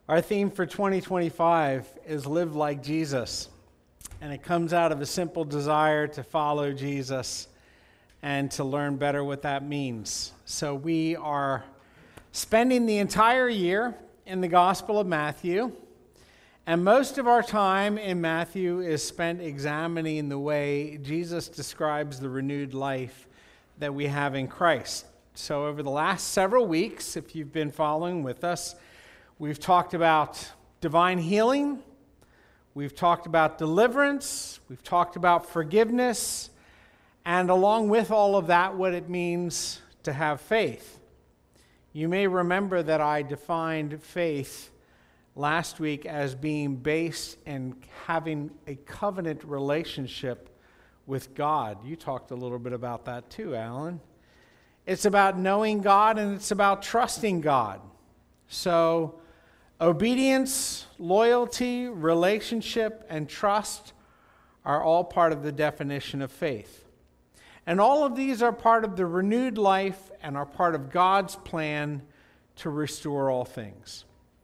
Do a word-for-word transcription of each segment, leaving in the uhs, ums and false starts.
Our theme for twenty twenty-five is Live Like Jesus, and it comes out of a simple desire to follow Jesus and to learn better what that means. So we are spending the entire year in the Gospel of Matthew, and most of our time in Matthew is spent examining the way Jesus describes the renewed life that we have in Christ. So over the last several weeks, if you've been following with us, we've talked about divine healing, we've talked about deliverance, we've talked about forgiveness, and along with all of that, what it means to have faith. You may remember that I defined faith last week as being based in having a covenant relationship with God. You talked a little bit about that too, Alan. It's about knowing God and it's about trusting God. So, obedience, loyalty, relationship, and trust are all part of the definition of faith. And all of these are part of the renewed life and are part of God's plan to restore all things.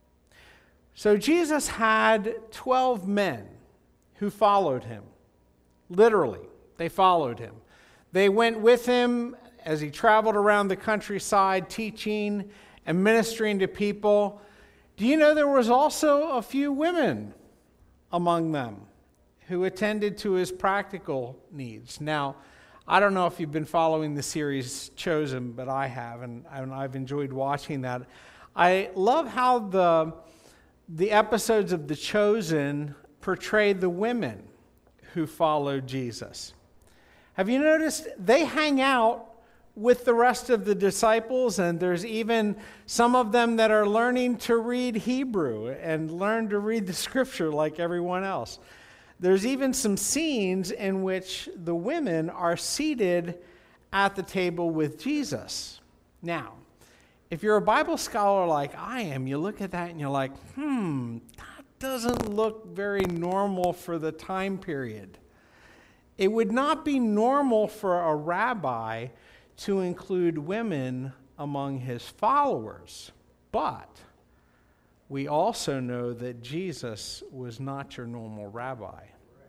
So Jesus had twelve men who followed him. Literally, they followed him. They went with him as he traveled around the countryside teaching and ministering to people. Do you know there was also a few women among them who attended to his practical needs? Now, I don't know if you've been following the series Chosen, but I have, and I've enjoyed watching that. I love how the, the episodes of The Chosen portray the women who followed Jesus. Have you noticed they hang out with the rest of the disciples, and there's even some of them that are learning to read Hebrew and learn to read the scripture like everyone else. There's even some scenes in which the women are seated at the table with Jesus. Now, if you're a Bible scholar like I am, you look at that and you're like, hmm, that doesn't look very normal for the time period. It would not be normal for a rabbi to include women among his followers. But we also know that Jesus was not your normal rabbi.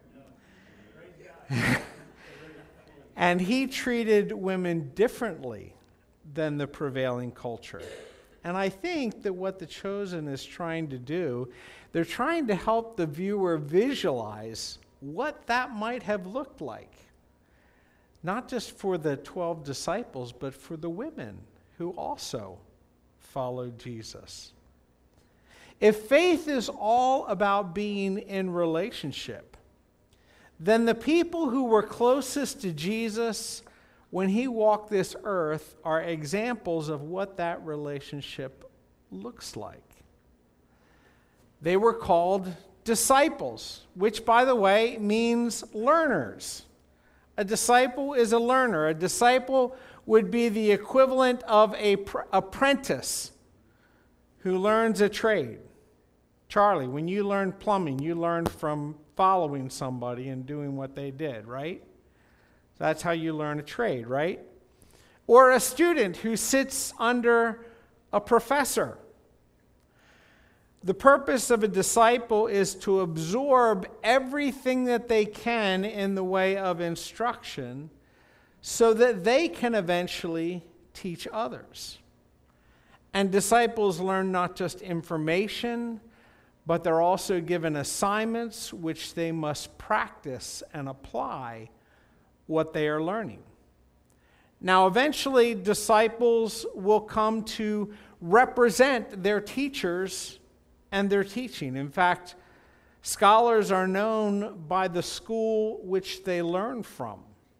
And he treated women differently than the prevailing culture. And I think that what The Chosen is trying to do, they're trying to help the viewer visualize what that might have looked like. Not just for the twelve disciples, but for the women who also followed Jesus. If faith is all about being in relationship, then the people who were closest to Jesus when he walked this earth are examples of what that relationship looks like. They were called disciples, which, by the way, means learners. A disciple is a learner. A disciple would be the equivalent of an pr- apprentice who learns a trade. Charlie, when you learned plumbing, you learned from following somebody and doing what they did, right? That's how you learn a trade, right? Or a student who sits under a professor. The purpose of a disciple is to absorb everything that they can in the way of instruction so that they can eventually teach others. And disciples learn not just information, but they're also given assignments which they must practice and apply what they are learning. Now, eventually, disciples will come to represent their teachers and their teaching. In fact, scholars are known by the school which they learn from.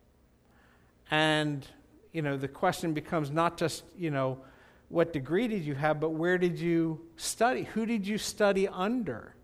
And, you know, the question becomes not just, you know, what degree did you have, but where did you study? Who did you study under?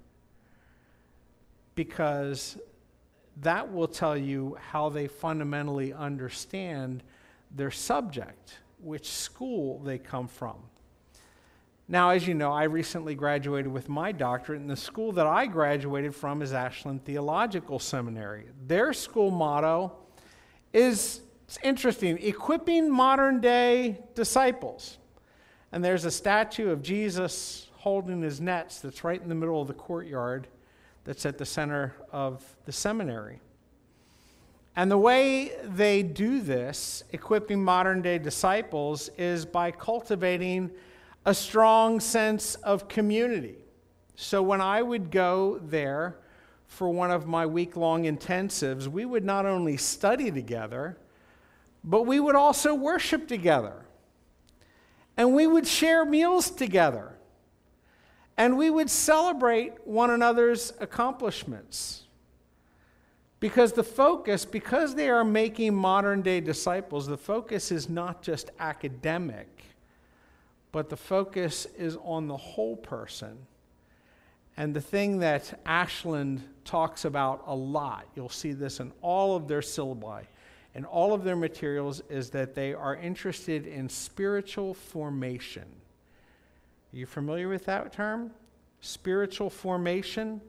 Because that will tell you how they fundamentally understand their subject, which school they come from. Now, as you know, I recently graduated with my doctorate, and the school that I graduated from is Ashland Theological Seminary. Their school motto is, it's interesting, equipping modern-day disciples. And there's a statue of Jesus holding his nets that's right in the middle of the courtyard that's at the center of the seminary. And the way they do this, equipping modern-day disciples, is by cultivating a strong sense of community. So when I would go there for one of my week-long intensives, we would not only study together, but we would also worship together. And we would share meals together. And we would celebrate one another's accomplishments. Because the focus, because they are making modern-day disciples, the focus is not just academic, but the focus is on the whole person. And the thing that Ashland talks about a lot, you'll see this in all of their syllabi, and all of their materials, is that they are interested in spiritual formation. Are you familiar with that term? Spiritual formation?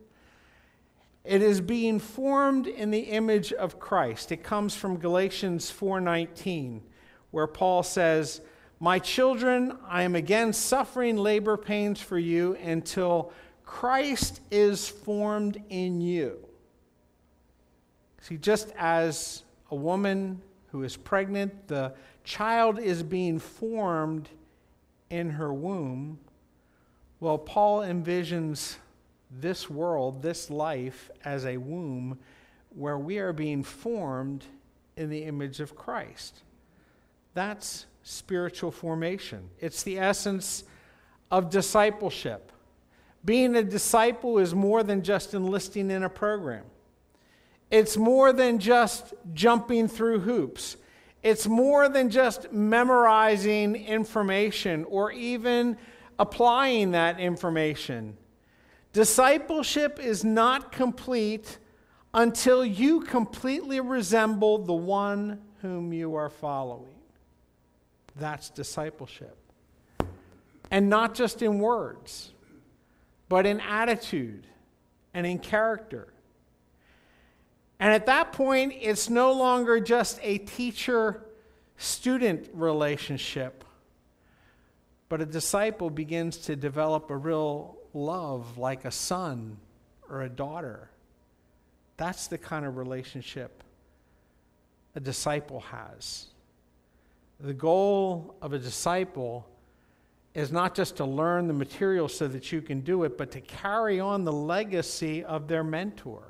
It is being formed in the image of Christ. It comes from Galatians four nineteen, where Paul says, "My children, I am again suffering labor pains for you until Christ is formed in you." See, just as a woman who is pregnant, the child is being formed in her womb, well, Paul envisions this world, this life, as a womb where we are being formed in the image of Christ. That's spiritual formation. It's the essence of discipleship. Being a disciple is more than just enlisting in a program. It's more than just jumping through hoops. It's more than just memorizing information or even applying that information. Discipleship is not complete until you completely resemble the one whom you are following. That's discipleship. And not just in words, but in attitude and in character. And at that point, it's no longer just a teacher-student relationship, but a disciple begins to develop a real love like a son or a daughter. That's the kind of relationship a disciple has. The goal of a disciple is not just to learn the material so that you can do it, but to carry on the legacy of their mentor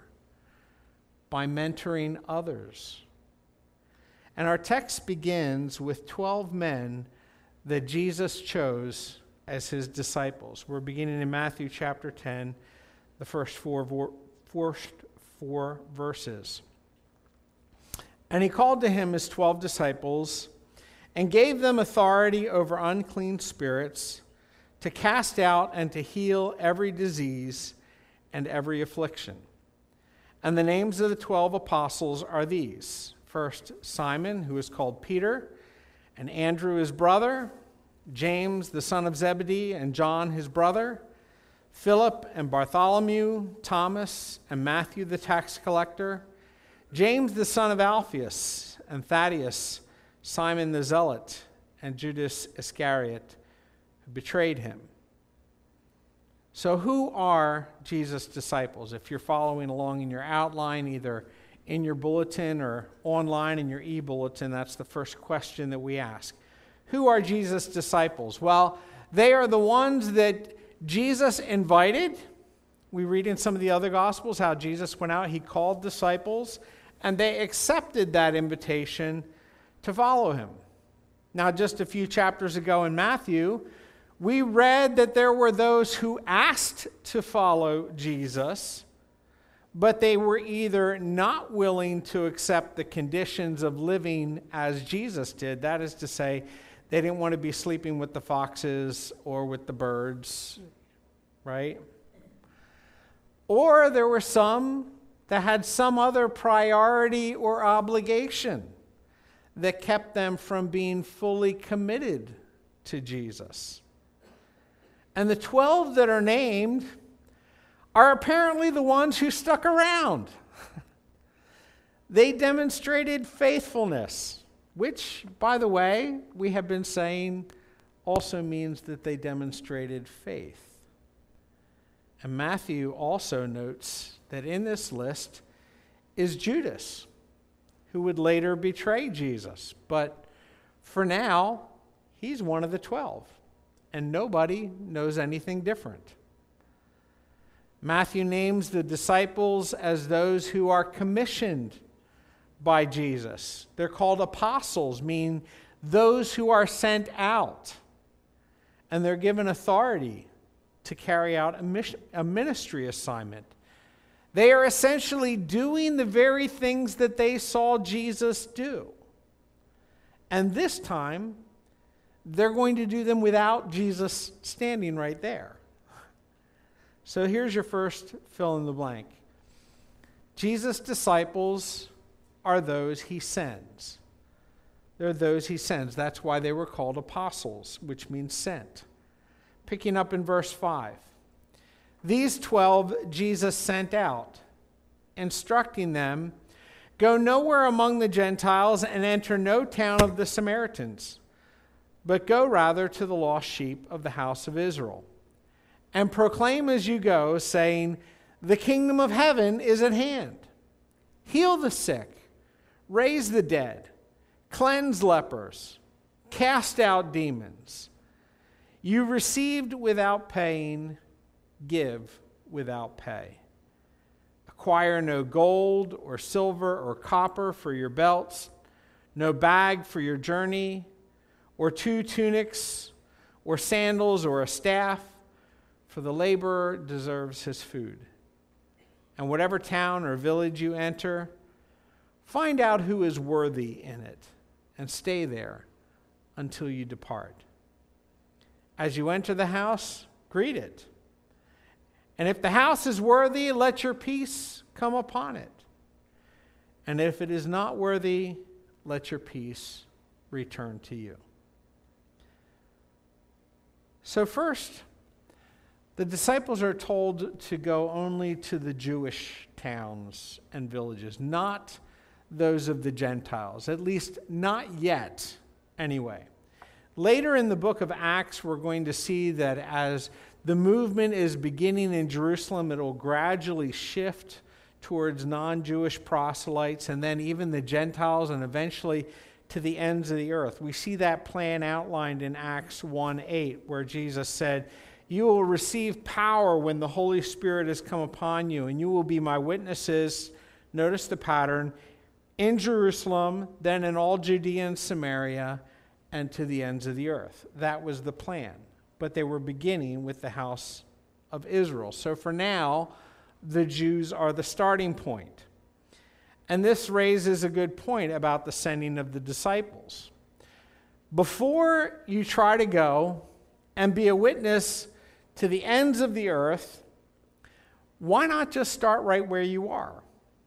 by mentoring others. And our text begins with twelve men that Jesus chose as his disciples. We're beginning in Matthew chapter ten, the first four, first four verses. "And he called to him his twelve disciples and gave them authority over unclean spirits to cast out and to heal every disease and every affliction. And the names of the twelve apostles are these: first, Simon, who is called Peter, and Andrew his brother, James the son of Zebedee, and John his brother, Philip and Bartholomew, Thomas and Matthew the tax collector, James the son of Alphaeus, and Thaddeus, Simon the zealot, and Judas Iscariot, who betrayed him." So who are Jesus' disciples? If you're following along in your outline, either in your bulletin or online in your e-bulletin, that's the first question that we ask. Who are Jesus' disciples? Well, they are the ones that Jesus invited. We read in some of the other Gospels how Jesus went out, he called disciples, and they accepted that invitation to follow him. Now, just a few chapters ago in Matthew, we read that there were those who asked to follow Jesus, but they were either not willing to accept the conditions of living as Jesus did. That is to say, they didn't want to be sleeping with the foxes or with the birds, right? Or there were some that had some other priority or obligation that kept them from being fully committed to Jesus. And the twelve that are named are apparently the ones who stuck around. They demonstrated faithfulness, which, by the way, we have been saying also means that they demonstrated faith. And Matthew also notes that in this list is Judas, who would later betray Jesus. But for now, he's one of the twelve, and nobody knows anything different. Matthew names the disciples as those who are commissioned by Jesus. They're called apostles, meaning those who are sent out. And they're given authority to carry out a, mission, a ministry assignment. They are essentially doing the very things that they saw Jesus do. And this time, they're going to do them without Jesus standing right there. So here's your first fill in the blank. Jesus' disciples are those he sends. They're those he sends. That's why they were called apostles, which means sent. Picking up in verse five. These twelve Jesus sent out, instructing them, "Go nowhere among the Gentiles and enter no town of the Samaritans, but go rather to the lost sheep of the house of Israel. And proclaim as you go, saying, the kingdom of heaven is at hand. Heal the sick, raise the dead, cleanse lepers, cast out demons. You received without paying, give without pay. Acquire no gold or silver or copper for your belts, no bag for your journey, or two tunics, or sandals, or a staff, for the laborer deserves his food. And whatever town or village you enter, find out who is worthy in it, and stay there until you depart. As you enter the house, greet it. And if the house is worthy, let your peace come upon it. And if it is not worthy, let your peace return to you." So first, the disciples are told to go only to the Jewish towns and villages, not those of the Gentiles, at least not yet anyway. Later in the book of Acts, we're going to see that as the movement is beginning in Jerusalem, it will gradually shift towards non-Jewish proselytes and then even the Gentiles and eventually to the ends of the earth. We see that plan outlined in Acts one eight, where Jesus said, "You will receive power when the Holy Spirit has come upon you, and you will be my witnesses," notice the pattern, "in Jerusalem, then in all Judea and Samaria, and to the ends of the earth." That was the plan. But they were beginning with the house of Israel. So for now, the Jews are the starting point. And this raises a good point about the sending of the disciples. Before you try to go and be a witness to the ends of the earth, why not just start right where you are?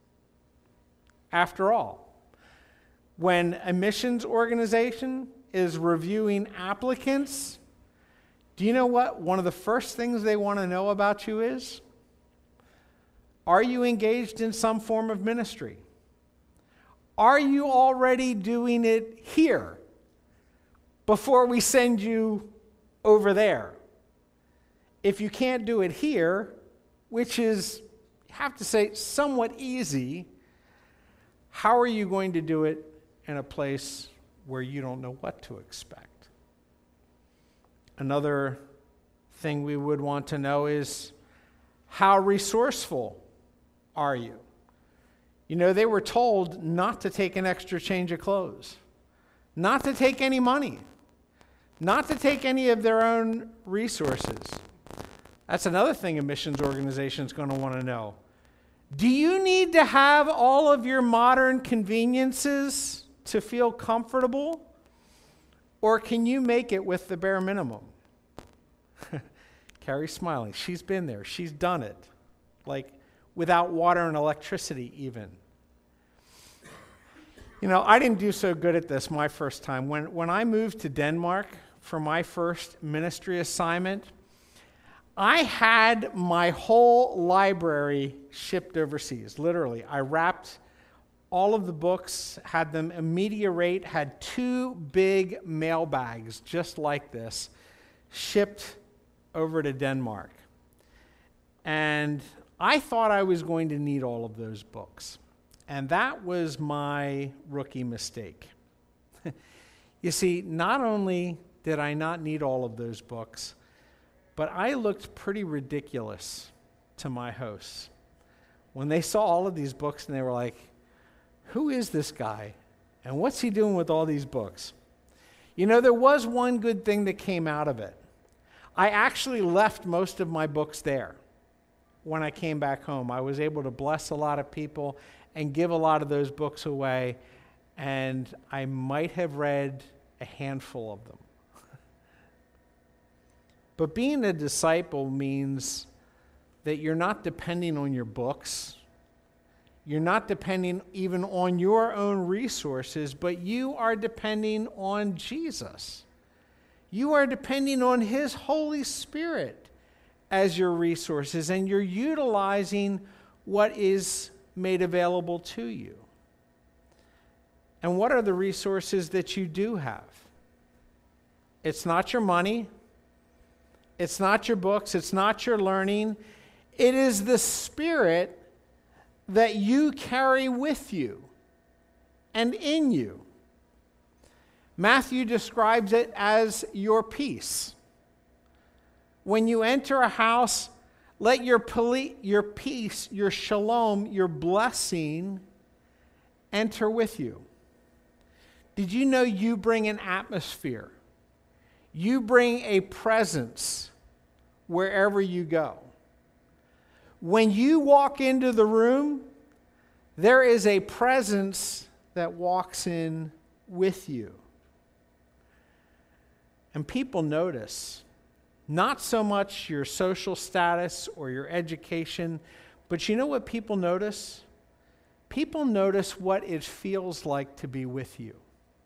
After all, when a missions organization is reviewing applicants, do you know what one of the first things they want to know about you is? Are you engaged in some form of ministry? Are you already doing it here before we send you over there? If you can't do it here, which is, I have to say, somewhat easy, how are you going to do it in a place where you don't know what to expect? Another thing we would want to know is, how resourceful are you? You know, they were told not to take an extra change of clothes, not to take any money, not to take any of their own resources. That's another thing a missions organization is going to want to know. Do you need to have all of your modern conveniences to feel comfortable? Or can you make it with the bare minimum? Carrie's smiling. She's been there. She's done it. Like without water and electricity even. You know, I didn't do so good at this my first time. When, when I moved to Denmark for my first ministry assignment, I had my whole library shipped overseas, literally. I wrapped all of the books, had them immediate rate, had two big mail bags just like this, shipped over to Denmark. And I thought I was going to need all of those books. And that was my rookie mistake. You see, not only did I not need all of those books, but I looked pretty ridiculous to my hosts. When they saw all of these books and they were like, who is this guy? And what's he doing with all these books? You know, there was one good thing that came out of it. I actually left most of my books there when I came back home. I was able to bless a lot of people and give a lot of those books away, and I might have read a handful of them. But being a disciple means that you're not depending on your books. You're not depending even on your own resources, but you are depending on Jesus. You are depending on His Holy Spirit as your resources, and you're utilizing what is made available to you. And what are the resources that you do have? It's not your money. It's not your books. It's not your learning. It is the Spirit that you carry with you and in you. Matthew describes it as your peace. When you enter a house, let your, poli- your peace, your shalom, your blessing enter with you. Did you know you bring an atmosphere? You bring a presence wherever you go. When you walk into the room, there is a presence that walks in with you. And people notice, not so much your social status or your education, but you know what people notice? People notice what it feels like to be with you.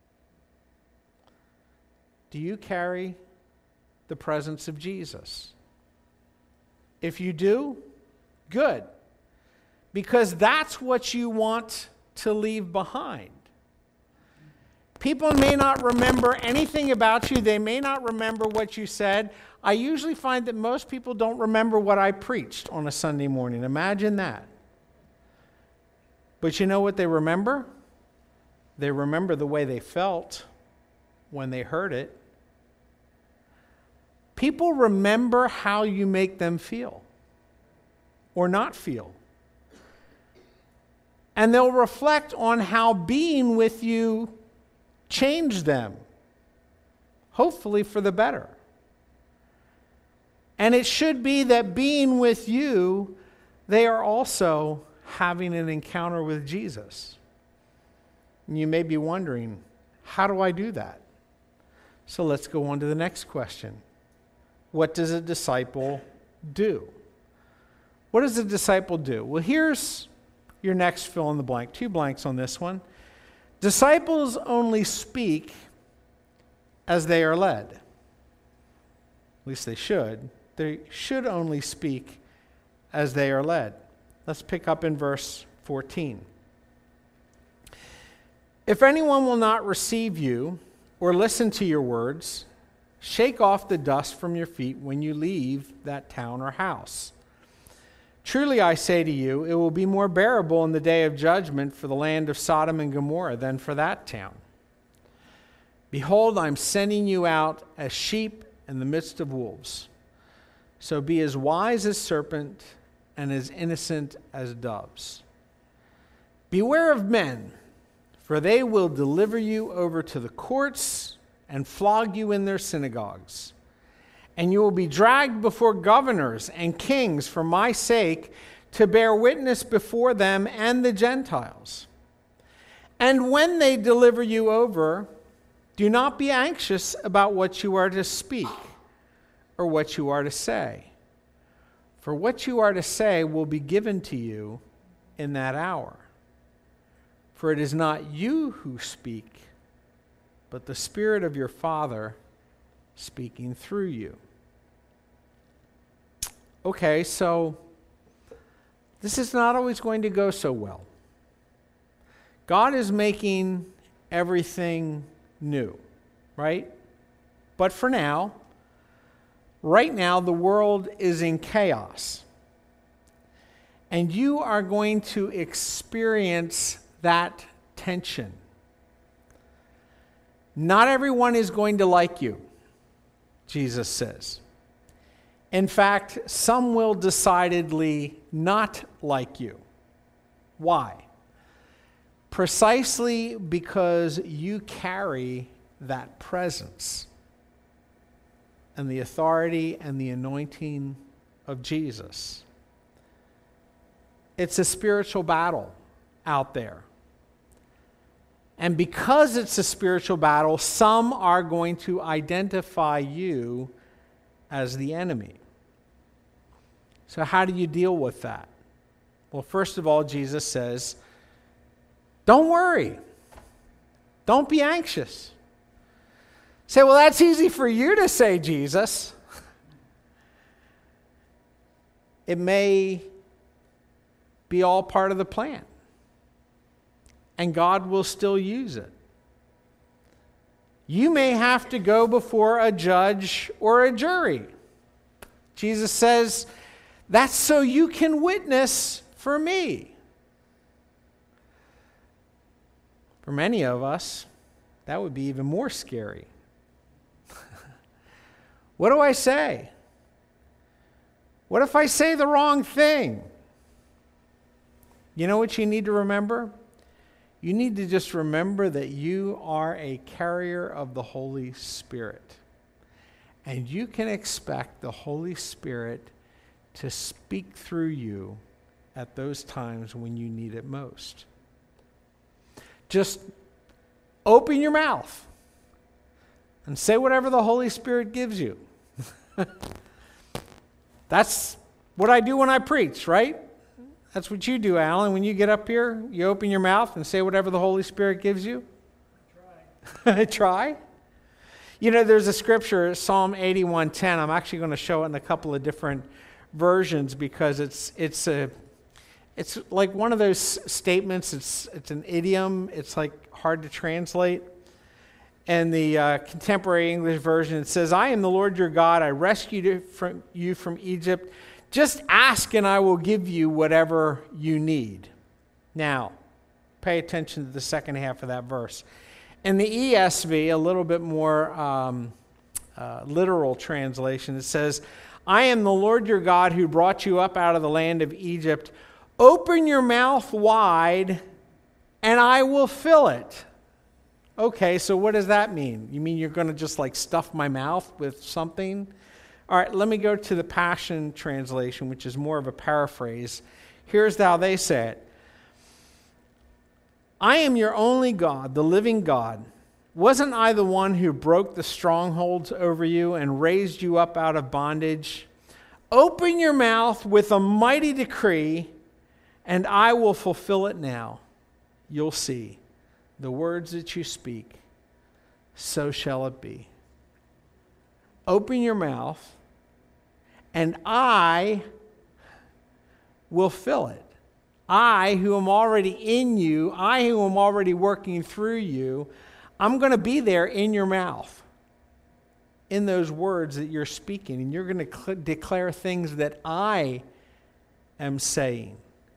Do you carry the presence of Jesus? If you do, good. Because that's what you want to leave behind. People may not remember anything about you. They may not remember what you said. I usually find that most people don't remember what I preached on a Sunday morning. Imagine that. But you know what they remember? They remember the way they felt when they heard it. People remember how you make them feel or not feel. And they'll reflect on how being with you changed them, hopefully for the better. And it should be that being with you, they are also having an encounter with Jesus. And you may be wondering, how do I do that? So let's go on to the next question. What does a disciple do? What does a disciple do? Well, here's your next fill in the blank. Two blanks on this one. Disciples only speak as they are led. At least they should. They should only speak as they are led. Let's pick up in verse fourteen. If anyone will not receive you or listen to your words, shake off the dust from your feet when you leave that town or house. Truly I say to you, it will be more bearable in the day of judgment for the land of Sodom and Gomorrah than for that town. Behold, I'm sending you out as sheep in the midst of wolves. So be as wise as serpent and as innocent as doves. Beware of men, for they will deliver you over to the courts and flog you in their synagogues. And you will be dragged before governors and kings for my sake to bear witness before them and the Gentiles. And when they deliver you over, do not be anxious about what you are to speak or what you are to say. For what you are to say will be given to you in that hour. For it is not you who speak, but the Spirit of your Father speaking through you. Okay, so this is not always going to go so well. God is making everything new, right? But for now, right now, the world is in chaos. And you are going to experience that tension. Not everyone is going to like you, Jesus says. In fact, some will decidedly not like you. Why? Precisely because you carry that presence and the authority and the anointing of Jesus. It's a spiritual battle out there. And because it's a spiritual battle, some are going to identify you as the enemy. So how do you deal with that? Well, first of all, Jesus says, don't worry. Don't be anxious. Say, well, that's easy for you to say, Jesus. It may be all part of the plan. And God will still use it. You may have to go before a judge or a jury. Jesus says, that's so you can witness for me. For many of us, that would be even more scary. What do I say? What if I say the wrong thing? You know what you need to remember? You need to just remember that you are a carrier of the Holy Spirit. And you can expect the Holy Spirit to speak through you at those times when you need it most. Just open your mouth and say whatever the Holy Spirit gives you. That's what I do when I preach, right? That's what you do, Alan. When you get up here, you open your mouth and say whatever the Holy Spirit gives you. Try. Try. You know, there's a scripture, Psalm eighty-one ten. I'm actually going to show it in a couple of different versions because it's it's a it's like one of those statements. It's it's an idiom. It's like hard to translate. And the uh, contemporary English version, it says, "I am the Lord your God. I rescued you from you from Egypt. Just ask and I will give you whatever you need." Now, pay attention to the second half of that verse. In the E S V, a little bit more um, uh, literal translation, it says, "I am the Lord your God who brought you up out of the land of Egypt. Open your mouth wide and I will fill it." Okay, so what does that mean? You mean you're going to just like stuff my mouth with something? All right, let me go to the Passion Translation, which is more of a paraphrase. Here's how they say it. "I am your only God, the living God. Wasn't I the one who broke the strongholds over you and raised you up out of bondage? Open your mouth with a mighty decree, and I will fulfill it now. You'll see. The words that you speak, so shall it be. Open your mouth, and I will fill it. I, who am already in you, I, who am already working through you, I'm going to be there in your mouth, in those words that you're speaking, and you're going to cl- declare things that I am saying."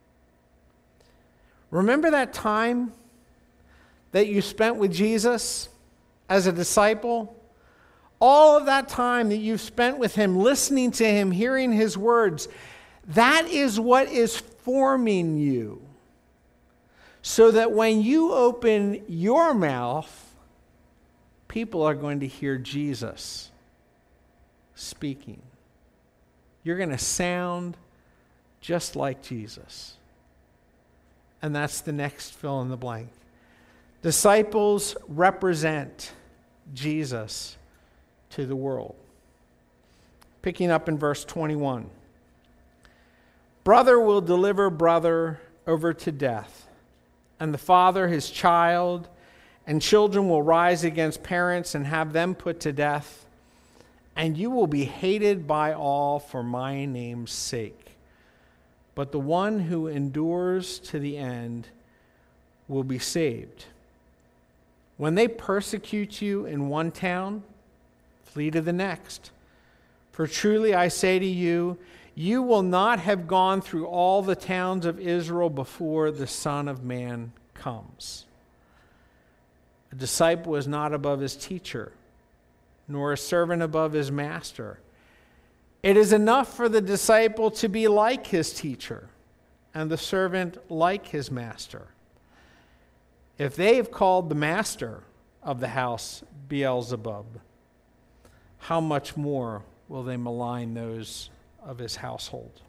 Remember that time that you spent with Jesus as a disciple? All of that time that you've spent with him, listening to him, hearing his words, that is what is forming you. So that when you open your mouth, people are going to hear Jesus speaking. You're going to sound just like Jesus. And that's the next fill in the blank. Disciples represent Jesus to the world. Picking up in verse twenty-one. "Brother will deliver brother over to death, and the father his child, and children will rise against parents and have them put to death. And you will be hated by all for my name's sake. But the one who endures to the end will be saved. When they persecute you in one town, flee to the next. For truly I say to you, you will not have gone through all the towns of Israel before the Son of Man comes. A disciple is not above his teacher, nor a servant above his master. It is enough for the disciple to be like his teacher, and the servant like his master. If they have called the master of the house Beelzebub, how much more will they malign those of his household?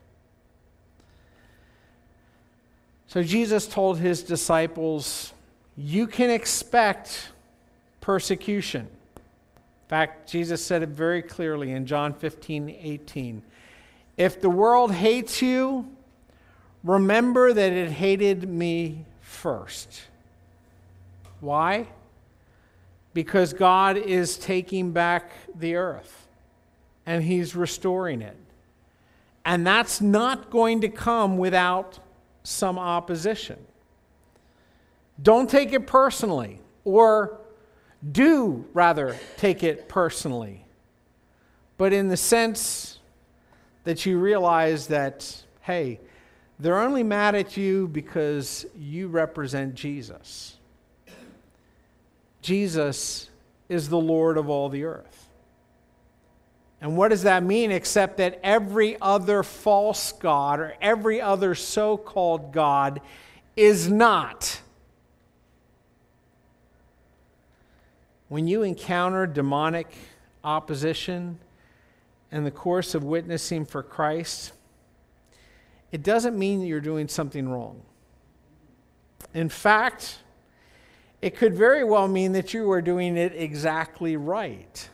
So Jesus told his disciples, you can expect persecution. In fact, Jesus said it very clearly in John fifteen eighteen. If the world hates you, remember that it hated me first. Why? Because God is taking back the earth and he's restoring it. And that's not going to come without some opposition. Don't take it personally, or do rather take it personally, but in the sense that you realize that, hey, they're only mad at you because you represent Jesus. Jesus is the Lord of all the earth. And what does that mean except that every other false god or every other so-called god is not? When you encounter demonic opposition in the course of witnessing for Christ, it doesn't mean that you're doing something wrong. In fact, it could very well mean that you are doing it exactly right.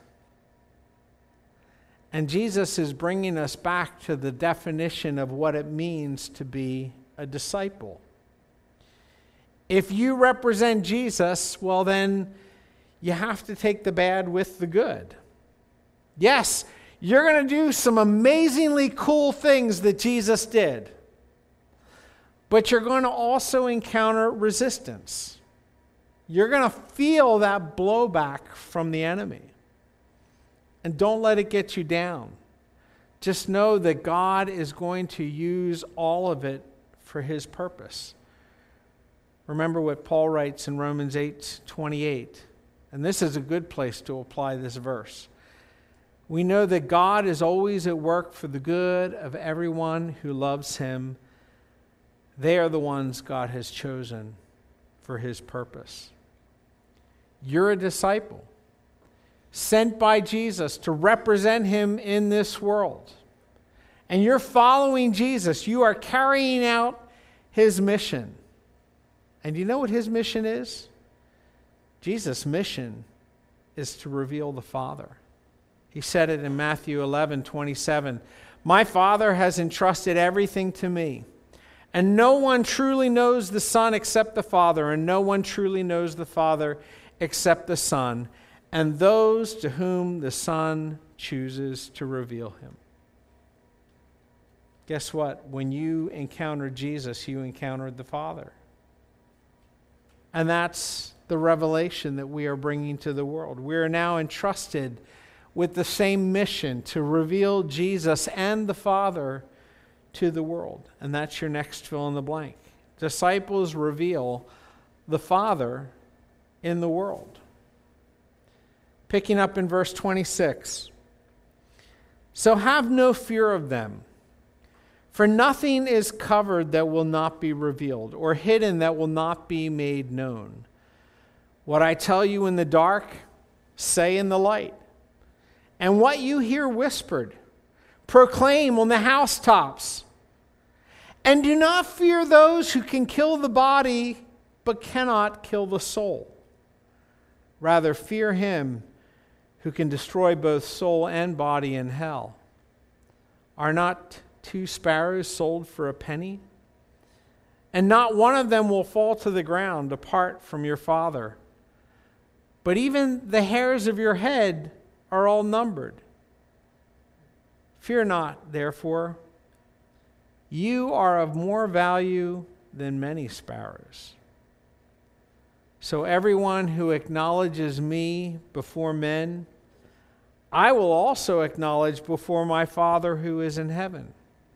And Jesus is bringing us back to the definition of what it means to be a disciple. If you represent Jesus, well then, you have to take the bad with the good. Yes, you're going to do some amazingly cool things that Jesus did. But you're going to also encounter resistance. You're going to feel that blowback from the enemy. And don't let it get you down. Just know that God is going to use all of it for his purpose. Remember what Paul writes in Romans eight twenty-eight. And this is a good place to apply this verse. We know that God is always at work for the good of everyone who loves him. They are the ones God has chosen for his purpose. You're a disciple, sent by Jesus to represent him in this world. And you're following Jesus. You are carrying out his mission. And you know what his mission is? Jesus' mission is to reveal the Father. He said it in Matthew eleven twenty-seven. My Father has entrusted everything to me, and no one truly knows the Son except the Father, and no one truly knows the Father except the Son, and those to whom the Son chooses to reveal him. Guess what? When you encountered Jesus, you encountered the Father. And that's the revelation that we are bringing to the world. We are now entrusted with the same mission to reveal Jesus and the Father to the world. And that's your next fill in the blank. Disciples reveal the Father in the world. Picking up in verse twenty-six. So have no fear of them, for nothing is covered that will not be revealed, or hidden that will not be made known. What I tell you in the dark, say in the light. And what you hear whispered, proclaim on the housetops. And do not fear those who can kill the body, but cannot kill the soul. Rather, fear him who can destroy both soul and body in hell. Are not two sparrows sold for a penny? And not one of them will fall to the ground apart from your Father. But even the hairs of your head are all numbered. Fear not, therefore. You are of more value than many sparrows. So everyone who acknowledges me before men, I will also acknowledge before my Father who is in heaven.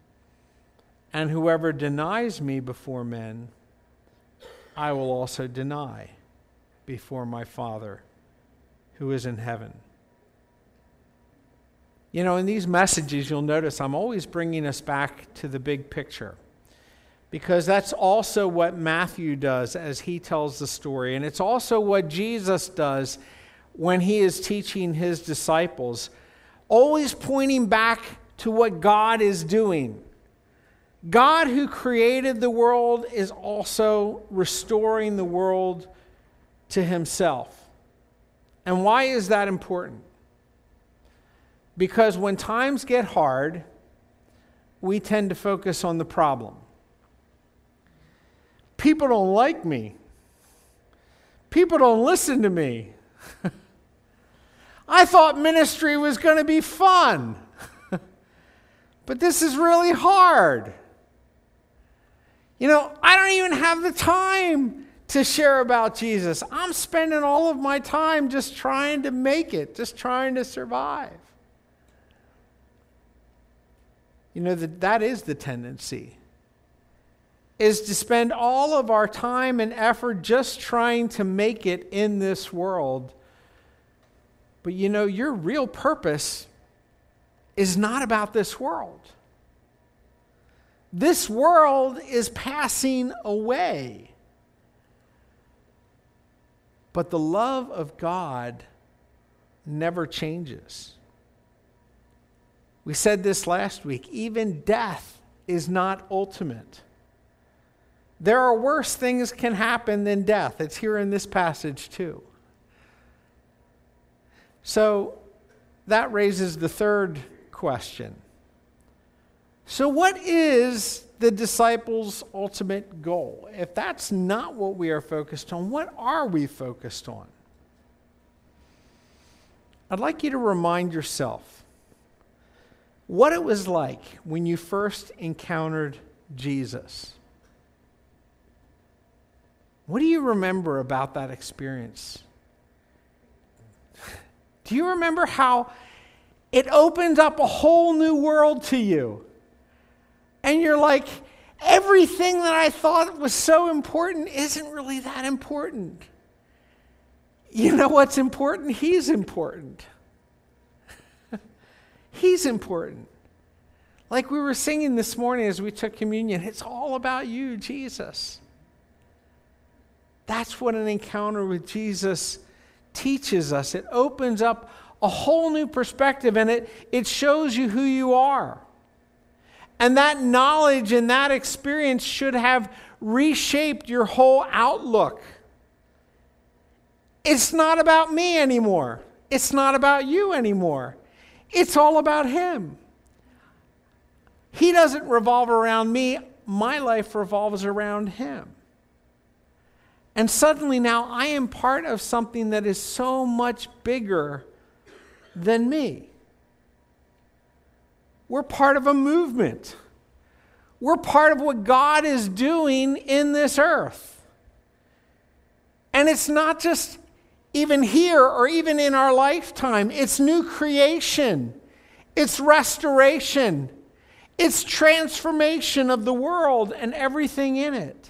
And whoever denies me before men, I will also deny before my Father who is in heaven. You know, in these messages, you'll notice I'm always bringing us back to the big picture, because that's also what Matthew does as he tells the story. And it's also what Jesus does when he is teaching his disciples, always pointing back to what God is doing. God, who created the world, is also restoring the world to himself. And why is that important? Because when times get hard, we tend to focus on the problem. People don't like me. People don't listen to me. I thought ministry was going to be fun. But this is really hard. You know, I don't even have the time to share about Jesus. I'm spending all of my time just trying to make it, just trying to survive. You know, that that is the tendency, is to spend all of our time and effort just trying to make it in this world. But you know, your real purpose is not about this world. This world is passing away. But the love of God never changes. We said this last week. Even death is not ultimate. There are worse things can happen than death. It's here in this passage too. So that raises the third question. So what is the disciples' ultimate goal? If that's not what we are focused on, what are we focused on? I'd like you to remind yourself what it was like when you first encountered Jesus. What do you remember about that experience? Do you remember how it opened up a whole new world to you? And you're like, everything that I thought was so important isn't really that important. You know what's important? He's important. He's important. Like we were singing this morning as we took communion, it's all about you, Jesus. That's what an encounter with Jesus teaches us. It opens up a whole new perspective, and it, it shows you who you are. And that knowledge and that experience should have reshaped your whole outlook. It's not about me anymore. It's not about you anymore. It's all about him. He doesn't revolve around me. My life revolves around him. And suddenly now I am part of something that is so much bigger than me. We're part of a movement. We're part of what God is doing in this earth. And it's not just even here or even in our lifetime. It's new creation. It's restoration. It's transformation of the world and everything in it.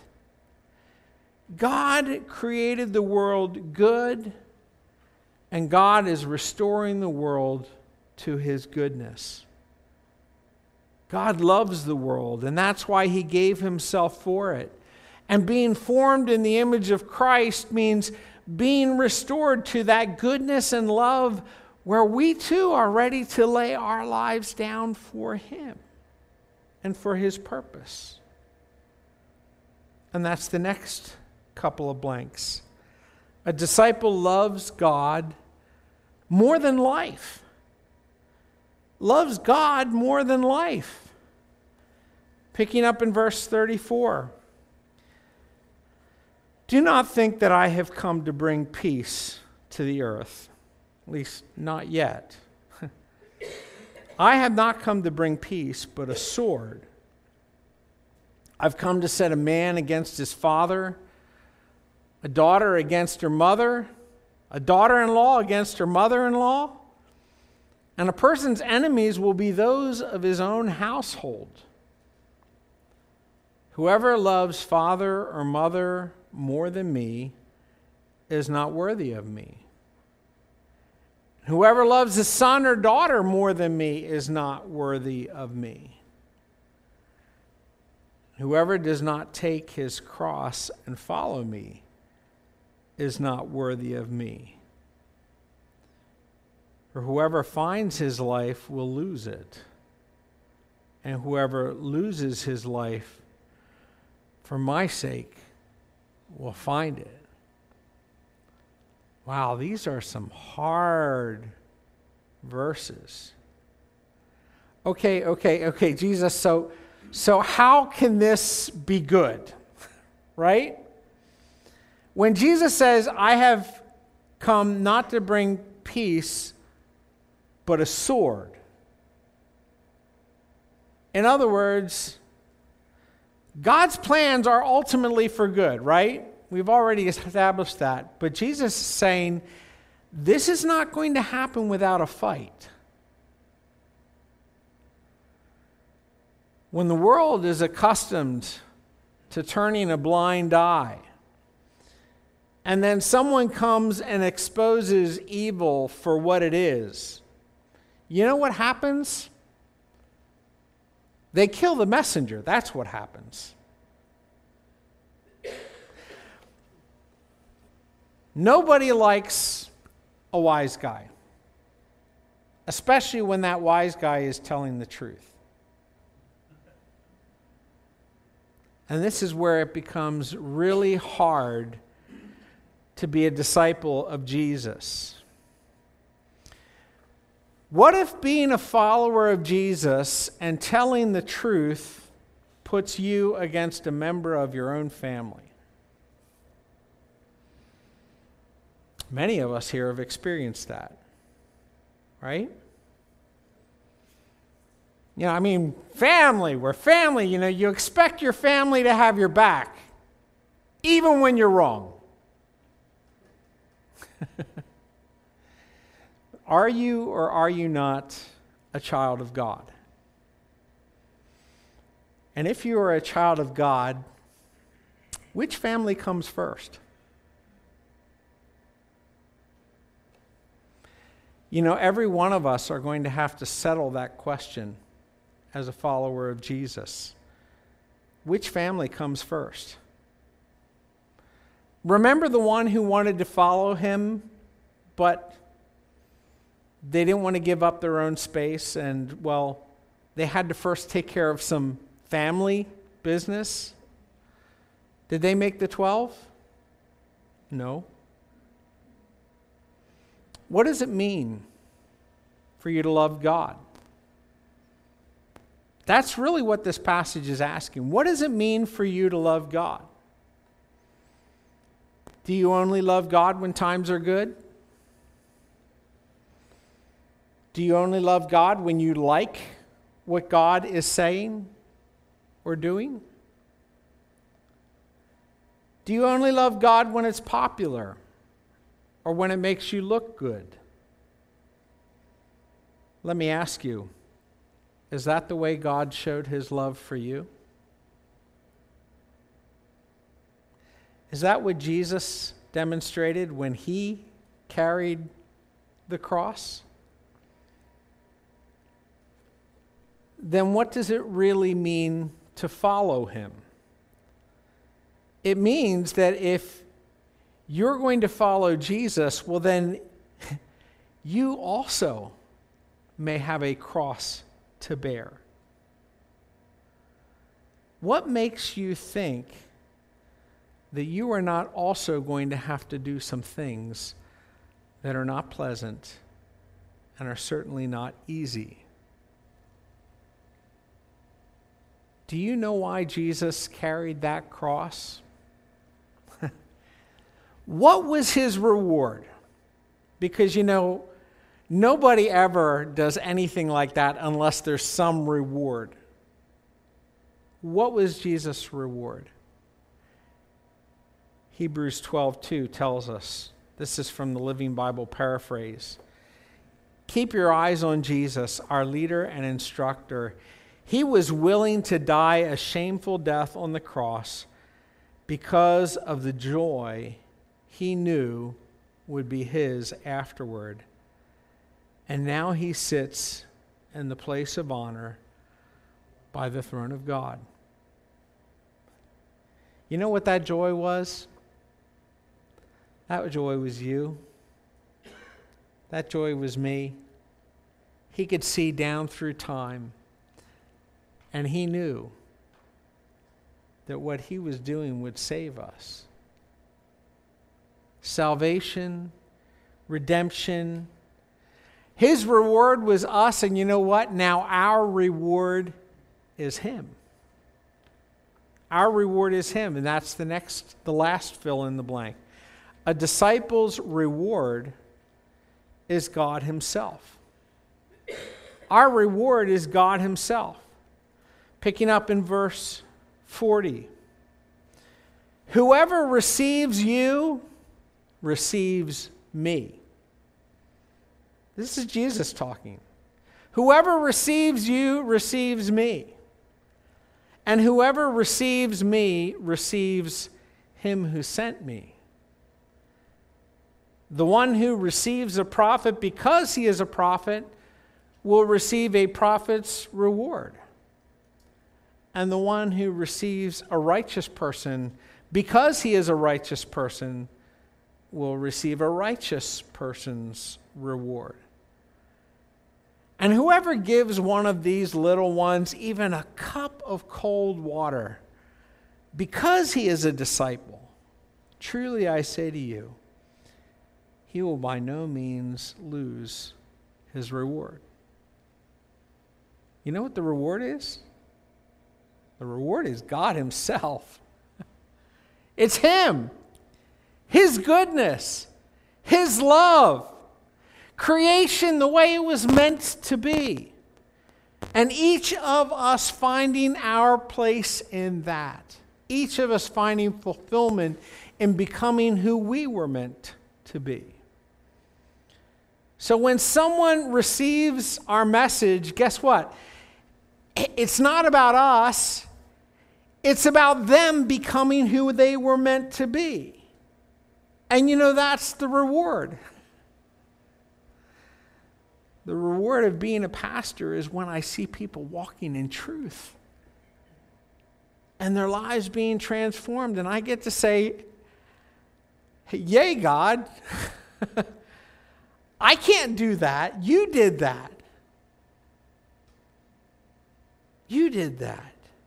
God created the world good, and God is restoring the world to his goodness. God loves the world, and that's why he gave himself for it. And being formed in the image of Christ means being restored to that goodness and love where we too are ready to lay our lives down for him and for his purpose. And that's the next couple of blanks. A disciple loves God more than life. Loves God more than life. Picking up in verse thirty-four. Do not think that I have come to bring peace to the earth. At least not yet. I have not come to bring peace, but a sword. I've come to set a man against his father, a daughter against her mother, a daughter-in-law against her mother-in-law, and a person's enemies will be those of his own household. Whoever loves father or mother more than me is not worthy of me. Whoever loves his son or daughter more than me is not worthy of me. Whoever does not take his cross and follow me is not worthy of me. For whoever finds his life will lose it, and whoever loses his life for my sake will find it. Wow, these are some hard verses. Okay, okay, okay, Jesus, so so how can this be good? Right? When Jesus says, I have come not to bring peace, but a sword. In other words, God's plans are ultimately for good, right? We've already established that. But Jesus is saying, this is not going to happen without a fight. When the world is accustomed to turning a blind eye, and then someone comes and exposes evil for what it is, you know what happens? They kill the messenger. That's what happens. Nobody likes a wise guy, especially when that wise guy is telling the truth. And this is where it becomes really hard to be a disciple of Jesus. What if being a follower of Jesus and telling the truth puts you against a member of your own family? Many of us here have experienced that, right? You know, I mean, family, we're family. You know, you expect your family to have your back, even when you're wrong. Are you or are you not a child of God? And if you are a child of God, which family comes first? You know, every one of us are going to have to settle that question as a follower of Jesus. Which family comes first? Remember the one who wanted to follow him, but they didn't want to give up their own space, and, well, they had to first take care of some family business? Did they make the twelve? No. What does it mean for you to love God? That's really what this passage is asking. What does it mean for you to love God? Do you only love God when times are good? Do you only love God when you like what God is saying or doing? Do you only love God when it's popular or when it makes you look good? Let me ask you, is that the way God showed his love for you? Is that what Jesus demonstrated when he carried the cross? Then what does it really mean to follow him? It means that if you're going to follow Jesus, well then you also may have a cross to bear. What makes you think that you are not also going to have to do some things that are not pleasant and are certainly not easy? Do you know why Jesus carried that cross? What was his reward? Because, you know, nobody ever does anything like that unless there's some reward. What was Jesus' reward? Hebrews twelve two tells us, this is from the Living Bible paraphrase, keep your eyes on Jesus, our leader and instructor. He was willing to die a shameful death on the cross because of the joy he knew would be his afterward. And now he sits in the place of honor by the throne of God. You know what that joy was? That joy was you. That joy was me. He could see down through time, and he knew that what he was doing would save us. Salvation, redemption. His reward was us, and you know what? Now our reward is him. Our reward is him, and that's the next, the last fill in the blank. A disciple's reward is God himself. Our reward is God himself. Picking up in verse forty. Whoever receives you receives me. This is Jesus talking. Whoever receives you receives me. And whoever receives me receives him who sent me. The one who receives a prophet because he is a prophet will receive a prophet's reward. And the one who receives a righteous person because he is a righteous person will receive a righteous person's reward. And whoever gives one of these little ones even a cup of cold water, because he is a disciple, truly I say to you, he will by no means lose his reward. You know what the reward is? The reward is God himself. It's him, his goodness, his love, creation the way it was meant to be, and each of us finding our place in that. Each of us finding fulfillment in becoming who we were meant to be. So when someone receives our message, guess what? It's not about us. It's about them becoming who they were meant to be. And you know, that's the reward. The reward of being a pastor is when I see people walking in truth and their lives being transformed, and I get to say, yay, God. I can't do that. You did that. You did that.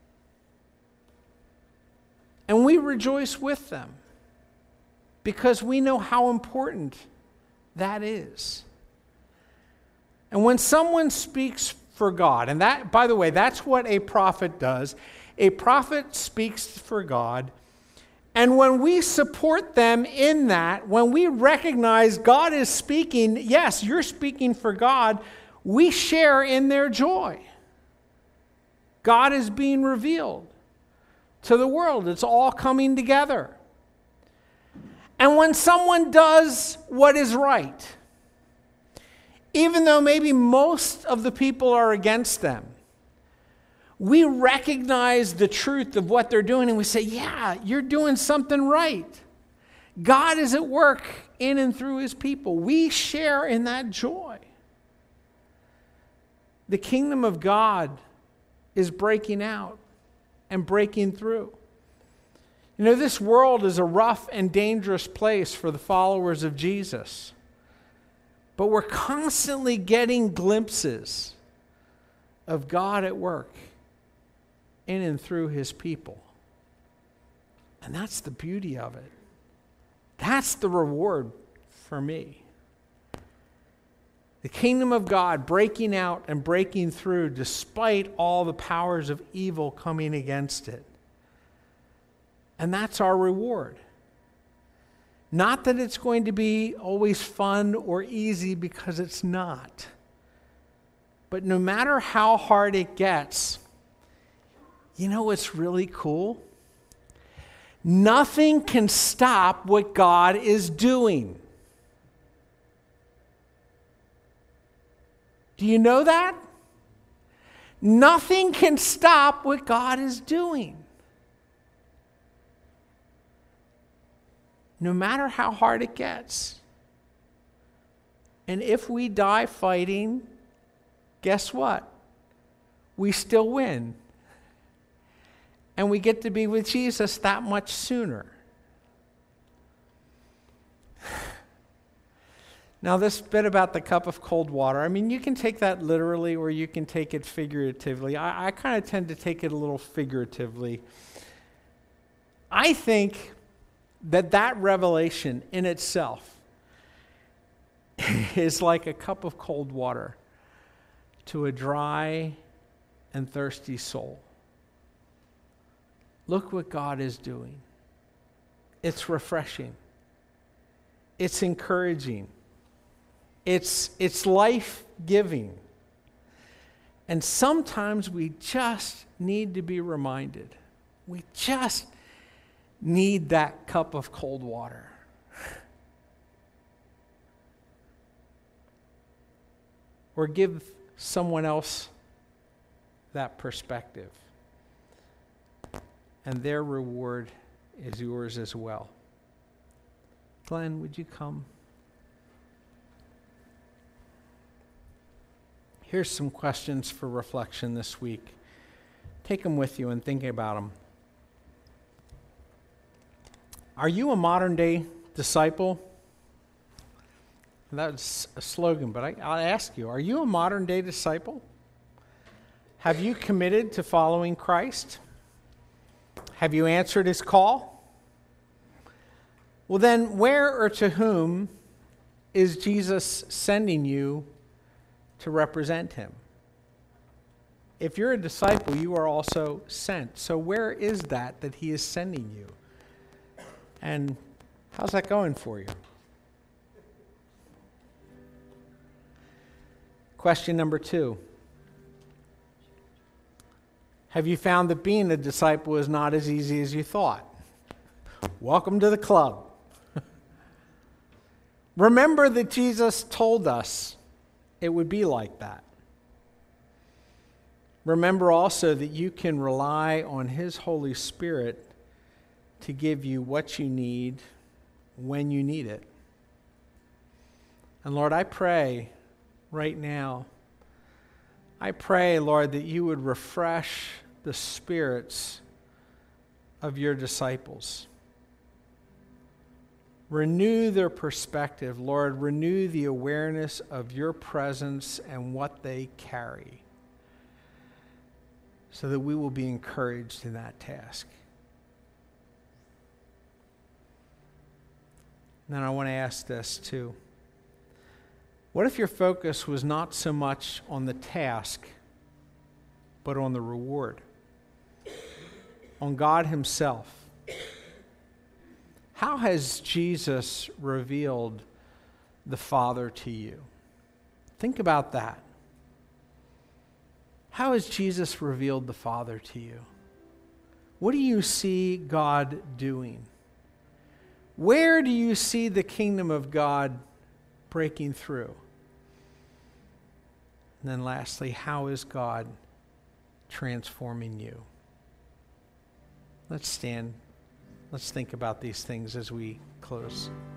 And we rejoice with them because we know how important that is. And when someone speaks for God, and that, by the way, that's what a prophet does. A prophet speaks for God. And when we support them in that, when we recognize God is speaking, yes, you're speaking for God, we share in their joy. God is being revealed to the world. It's all coming together. And when someone does what is right, even though maybe most of the people are against them, we recognize the truth of what they're doing and we say, yeah, you're doing something right. God is at work in and through his people. We share in that joy. The kingdom of God is breaking out and breaking through. You know, this world is a rough and dangerous place for the followers of Jesus. But we're constantly getting glimpses of God at work in and through his people. And that's the beauty of it. That's the reward for me. The kingdom of God breaking out and breaking through despite all the powers of evil coming against it. And that's our reward. Not that it's going to be always fun or easy, because it's not. But no matter how hard it gets, you know what's really cool? Nothing can stop what God is doing. Do you know that? Nothing can stop what God is doing. No matter how hard it gets. And if we die fighting, guess what? We still win. And we get to be with Jesus that much sooner. Now, this bit about the cup of cold water, I mean, you can take that literally or you can take it figuratively. I, I kind of tend to take it a little figuratively. I think that that revelation in itself is like a cup of cold water to a dry and thirsty soul. Look what God is doing. It's refreshing. It's encouraging. It's, it's life-giving. And sometimes we just need to be reminded. We just need that cup of cold water. Or give someone else that perspective. And their reward is yours as well. Glenn, would you come? Here's some questions for reflection this week. Take them with you and think about them. Are you a modern-day disciple? That's a slogan, but I, I'll ask you, are you a modern-day disciple? Have you committed to following Christ? Have you answered his call? Well, then, where or to whom is Jesus sending you to represent him? If you're a disciple, you are also sent. So where is that that he is sending you? And how's that going for you? Question number two. Have you found that being a disciple is not as easy as you thought? Welcome to the club. Remember that Jesus told us it would be like that. Remember also that you can rely on his Holy Spirit to give you what you need when you need it. And Lord, I pray right now, I pray, Lord, that you would refresh the spirits of your disciples. Renew their perspective, Lord. Renew the awareness of your presence and what they carry, so that we will be encouraged in that task. And then I want to ask this too. What if your focus was not so much on the task, but on the reward? On God himself? How has Jesus revealed the Father to you? Think about that. How has Jesus revealed the Father to you? What do you see God doing? Where do you see the kingdom of God breaking through? And then lastly, how is God transforming you? Let's stand. Let's think about these things as we close.